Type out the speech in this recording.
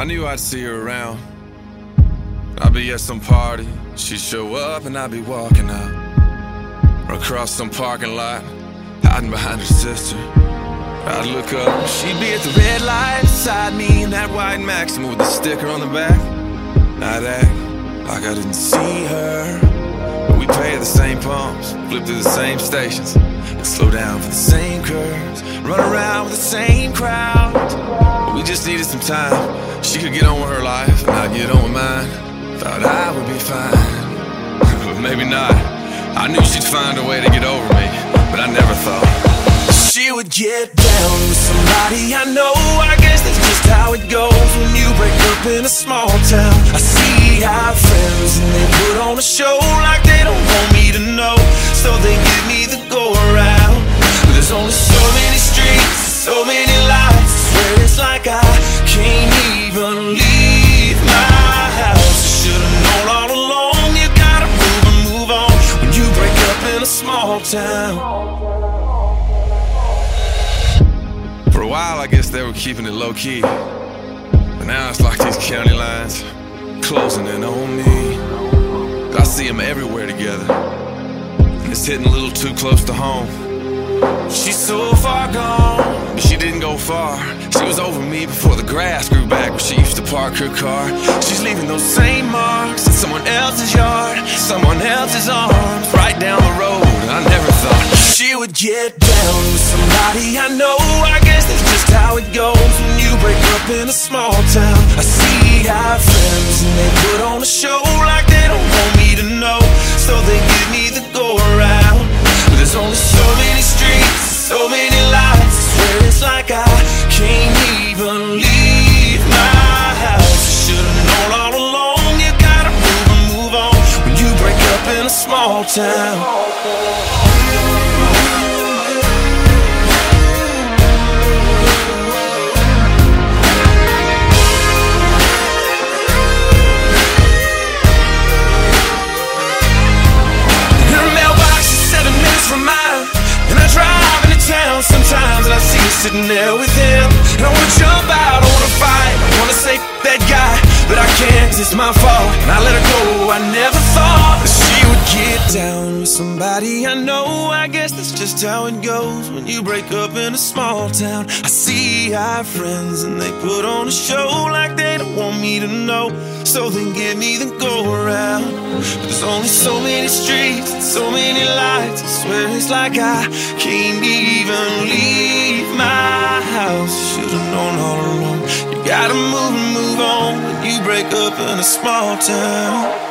knew I'd see her around. I'd be at some party, she'd show up and I'd be walking out. Or across some parking lot, hiding behind her sister. I'd look up, she'd be at the red light beside me in that white Maxima with the sticker on the back. I'd act like I didn't see her, but we'd pay at the same pumps, flip through the same stations, and slow down for the same curves, run around with the same crowd. But we just needed some time. She could get on with her life and I'd get on with mine. Thought I would be fine, but maybe not. I knew she'd find a way to get over me, but I never thought she would get down with somebody I know. I guess that's just how it goes when you break up in a small town. I see our friends and they put on a show like they don't want me to know, so they give me the go around. But there's only so many streets, so many lights, I swear it's like I can't even leave my house. Should've known all along, you gotta move on when you break up in a small town. For a while, I guess they were keeping it low-key, but now it's like these county lines closing in on me. I see them everywhere together, and it's hitting a little too close to home. She's so far gone, but she didn't go far. She was over me before the grass grew back where she used to park her car. She's leaving those same marks in someone else's yard, someone else's arms, right down the road. I never thought she would get down with somebody I know. I guess that's just how it goes when you break up in a small town. I see our friends and they put on a show like they don't want me to know, so they give me the go around. But there's only so many streets, so many lights, I swear it's like I can't even leave my house. Should've known all along, you gotta move on when you break up in a small town. Sometimes and I see you sitting there with him, and I wanna jump out, I wanna fight, I wanna say that guy, but I can't 'cause it's my fault, and I let her go. I never thought that she would get down with somebody I know. I guess that's just how it goes when you break up in a small town. I see our friends and they put on a show like they don't want me to know, so they give me the go around. But there's only so many streets and so many lights, I swear it's like I can't even leave my house. Should've known all along, you gotta move on when you break up in a small town.